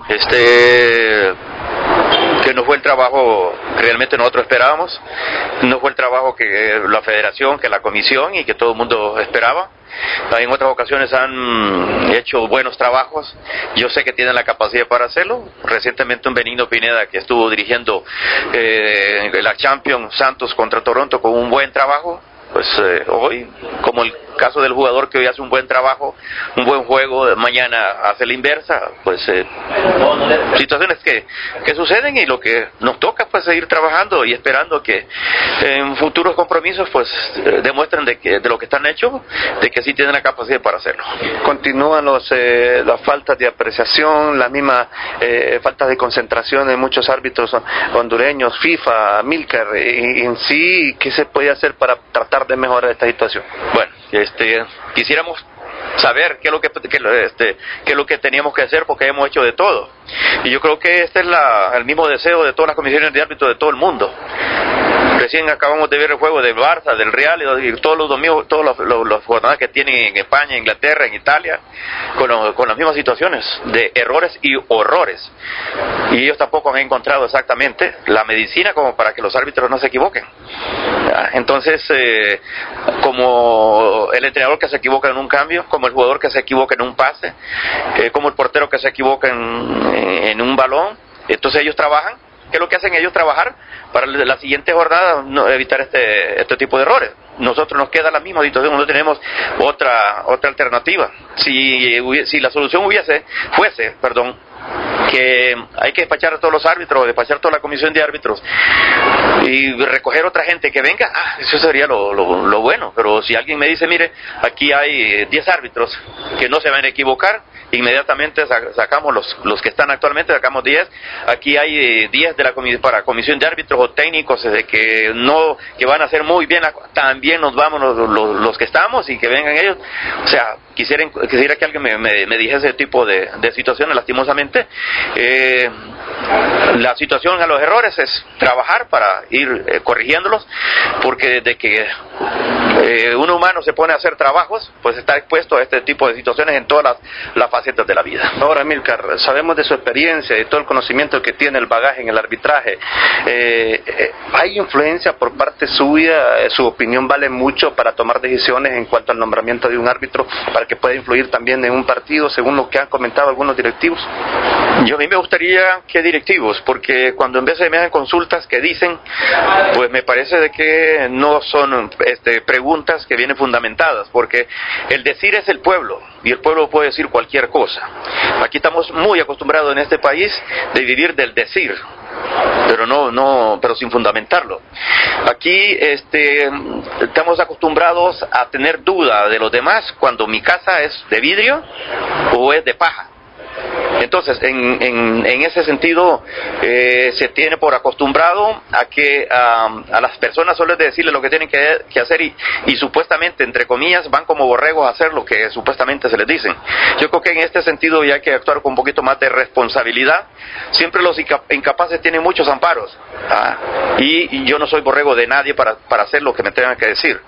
que no fue el trabajo que realmente nosotros esperábamos, no fue el trabajo que la federación, que la comisión y que todo el mundo esperaba. En otras ocasiones han hecho buenos trabajos, yo sé que tienen la capacidad para hacerlo. Recientemente un Benigno Pineda que estuvo dirigiendo la Champions Santos contra Toronto con un buen trabajo, pues hoy, como el caso del jugador que hoy hace un buen trabajo, un buen juego, mañana hace la inversa, pues situaciones que suceden, y lo que nos toca pues seguir trabajando y esperando que en futuros compromisos pues demuestren de lo que están hechos, de que sí tienen la capacidad para hacerlo. Continúan las faltas de apreciación, la misma falta de concentración de muchos árbitros hondureños, FIFA, Amílcar, y en sí, ¿qué se puede hacer para tratar de mejorar esta situación? Bueno, quisiéramos saber qué es lo que teníamos que hacer, porque hemos hecho de todo, y yo creo que este es el mismo deseo de todas las comisiones de árbitros de todo el mundo. Recién acabamos de ver el juego del Barça, del Real, y todos los domingos, todas las jornadas que tienen en España, Inglaterra, en Italia, con las mismas situaciones de errores y horrores, y ellos tampoco han encontrado exactamente la medicina como para que los árbitros no se equivoquen. Entonces, como el entrenador que se equivoca en un cambio, como el jugador que se equivoca en un pase, como el portero que se equivoca en un balón, entonces ellos trabajan. ¿Qué es lo que hacen ellos? Trabajar para la siguiente jornada, evitar este tipo de errores. Nosotros nos queda la misma situación, no tenemos otra alternativa. Si la solución fuese, que hay que despachar a todos los árbitros, despachar toda la comisión de árbitros y recoger otra gente que venga, eso sería lo bueno. Pero si alguien me dice, mire, aquí hay 10 árbitros que no se van a equivocar, inmediatamente sacamos los que están actualmente, sacamos 10, aquí hay 10 de para comisión de árbitros o técnicos que van a hacer muy bien, también nos vamos los que estamos y que vengan ellos. O sea, quisiera que alguien me dijese ese tipo de situaciones. Lastimosamente, la situación a los errores es trabajar para ir corrigiéndolos, porque desde que un humano se pone a hacer trabajos, pues está expuesto a este tipo de situaciones en todas las facetas de la vida. Ahora, Amílcar, sabemos de su experiencia y todo el conocimiento que tiene, el bagaje en el arbitraje. ¿Hay influencia por parte suya? ¿Su opinión vale mucho para tomar decisiones en cuanto al nombramiento de un árbitro, para que pueda influir también en un partido, según lo que han comentado algunos directivos? A mí me gustaría que directivos, porque cuando en vez de me hacen consultas que dicen, pues me parece de que no son preguntas que vienen fundamentadas, porque el decir es el pueblo, y el pueblo puede decir cualquier cosa. Aquí estamos muy acostumbrados en este país de vivir del decir, pero sin fundamentarlo. Aquí estamos acostumbrados a tener duda de los demás cuando mi casa es de vidrio o es de paja. Entonces, en ese sentido, se tiene por acostumbrado a que a las personas solo es decirles lo que tienen que hacer, y supuestamente, entre comillas, van como borregos a hacer lo que supuestamente se les dicen. Yo creo que en este sentido ya hay que actuar con un poquito más de responsabilidad. Siempre los incapaces tienen muchos amparos, y yo no soy borrego de nadie para hacer lo que me tengan que decir.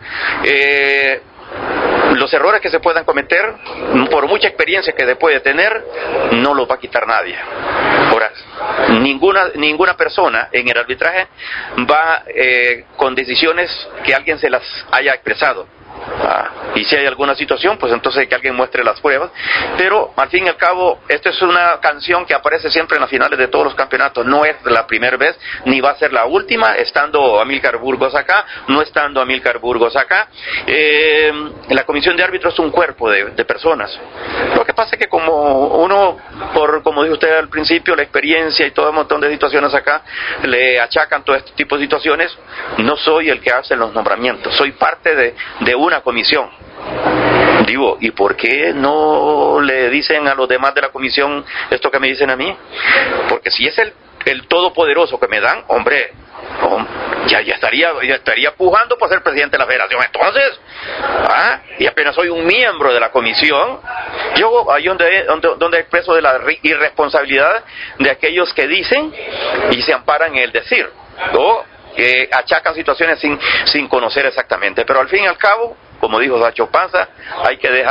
Los errores que se puedan cometer, por mucha experiencia que se puede tener, no los va a quitar nadie. Ahora, ninguna persona en el arbitraje va con decisiones que alguien se las haya expresado. Y si hay alguna situación, pues entonces que alguien muestre las pruebas. Pero al fin y al cabo, esto es una canción que aparece siempre en las finales de todos los campeonatos. No es la primera vez, ni va a ser la última, estando Amílcar Burgos acá, no estando Amílcar Burgos acá. La comisión de árbitros es un cuerpo de personas. Lo que pasa es que como como dijo usted al principio, la experiencia y todo un montón de situaciones acá le achacan todo este tipo de situaciones. No soy el que hace los nombramientos, soy parte de una comisión. Digo, ¿y por qué no le dicen a los demás de la comisión esto que me dicen a mí? Porque si es el todopoderoso que me dan, hombre, ya estaría pujando para ser presidente de la federación. Entonces, y apenas soy un miembro de la comisión, yo ahí donde expreso de la irresponsabilidad de aquellos que dicen y se amparan en el decir, o que achacan situaciones sin conocer exactamente. Pero al fin y al cabo, como dijo Sacho Panza, hay que dejar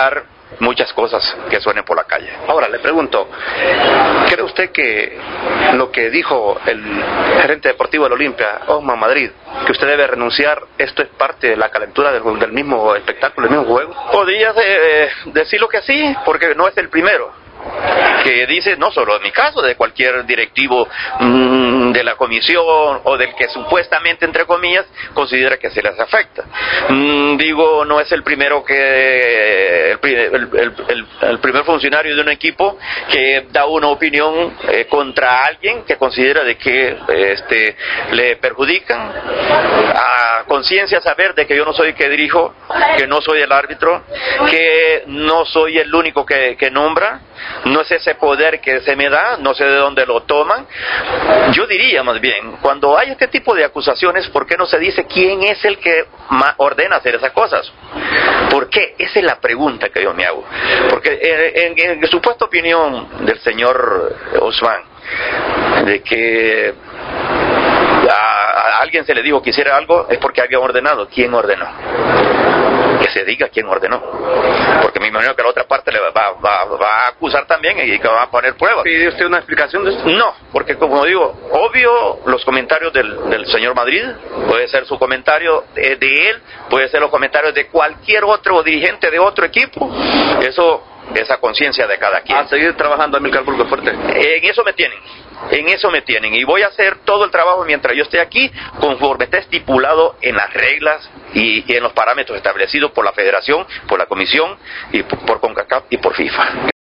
muchas cosas que suenen por la calle. Ahora, le pregunto, ¿cree usted que lo que dijo el gerente deportivo del Olimpia, Osman Madrid, que usted debe renunciar, esto es parte de la calentura del mismo espectáculo, del mismo juego? Podría decirlo que sí, porque no es el primero que dice, no solo en mi caso, de cualquier directivo de la comisión o del que supuestamente, entre comillas, considera que se les afecta. Digo, no es el primero que el primer funcionario de un equipo que da una opinión contra alguien que considera de que le perjudican. A conciencia saber de que yo no soy el que dirijo, que no soy el árbitro, que no soy el único que nombra. No es ese poder que se me da, no sé de dónde lo toman. Yo diría más bien, cuando hay este tipo de acusaciones, ¿por qué no se dice quién es el que ordena hacer esas cosas? ¿Por qué? Esa es la pregunta que yo me hago. Porque en supuesta opinión del señor Osman, de que a alguien se le dijo que hiciera algo, es porque alguien ordenado. ¿Quién ordenó? Que se diga quién ordenó, porque me imagino que la otra parte le va a acusar también y que va a poner pruebas. ¿Pide usted una explicación de esto? No, porque como digo, obvio los comentarios del señor Madrid, puede ser su comentario de él, puede ser los comentarios de cualquier otro dirigente de otro equipo, eso es a conciencia de cada quien. A seguir trabajando, Amílcar Burgofuerte. En eso me tienen, y voy a hacer todo el trabajo mientras yo esté aquí, conforme esté estipulado en las reglas y en los parámetros establecidos por la Federación, por la Comisión, y por CONCACAF y por FIFA.